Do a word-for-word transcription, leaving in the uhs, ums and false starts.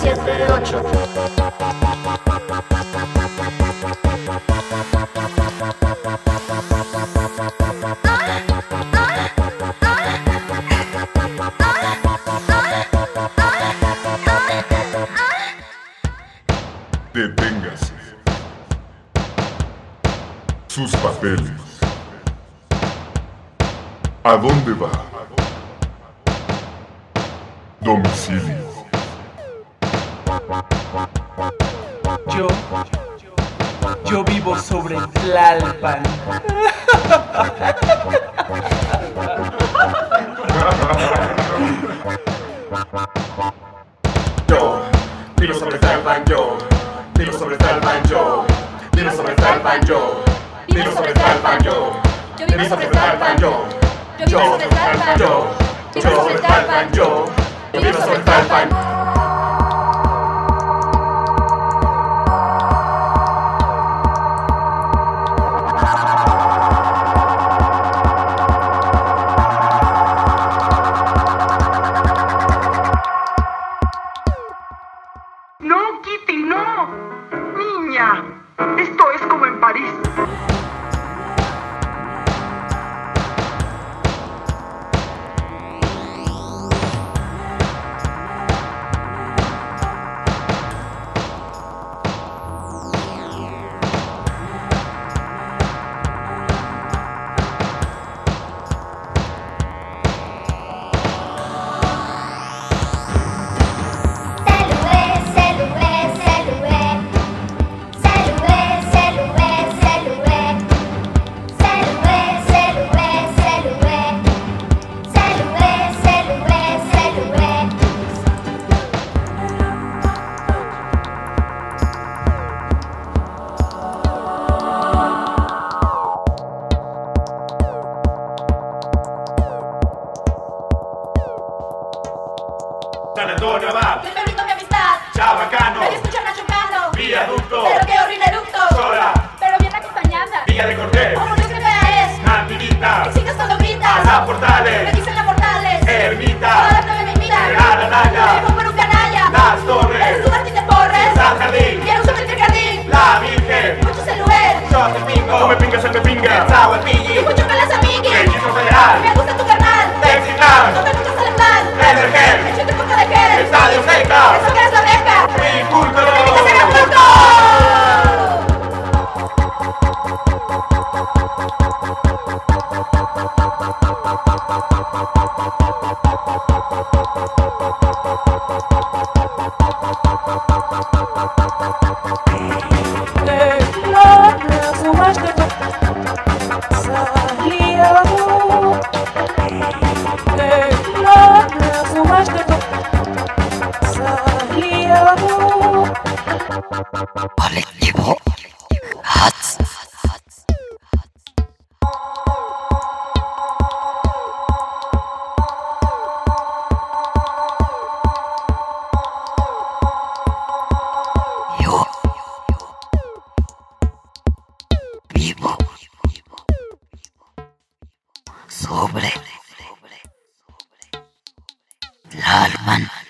siete ocho. Deténgase. Sus papeles. ¿A dónde va? Domicilio. Yo, yo vivo sobre Tlalpan. Yo, vivo sobre Tlalpan, yo, vivo sobre Tlalpan, yo, vivo sobre Tlalpan, yo, vivo sobre Tlalpan, yo, vivo sobre Tlalpan, yo, yo, yo, yo, sobre Tlalpan, yo, yo vivo sobre Tlalpan. No, Kitty, no. Niña, esto es como en París. San Antonio Abad, Te permito mi amistad. Chabacano, Me escuchan chocando. Viaducto, Pero qué horrible eructo. Sola, Pero bien acompañada. Villa de Cortés, Como Dios que fea es. Nativitas, Exiges cuando gritas. Las Me Portales, dicen la Portales. Toda la Ermita, plebe me imita. Real Anaya, Me dejo por un canalla. Las Torres, Eres tú Martín de Porres. San Jardín, Quiero subirte el jardín. La Virgen, Muchos en lugar. yo te pingo, no me pingas el me pinga, Sao el Y Pilli, mucho con las amiguis. Registro Federal, Me gusta tu carnal. Textilar, No me escuchas el plan. Energel, Me siento poco de gel. Estadio Seca, Eso que eres la beca. mi culto. ¡Me invitas a Acapulco! Colectivo Hats. Yo vivo sobre Tlalpan.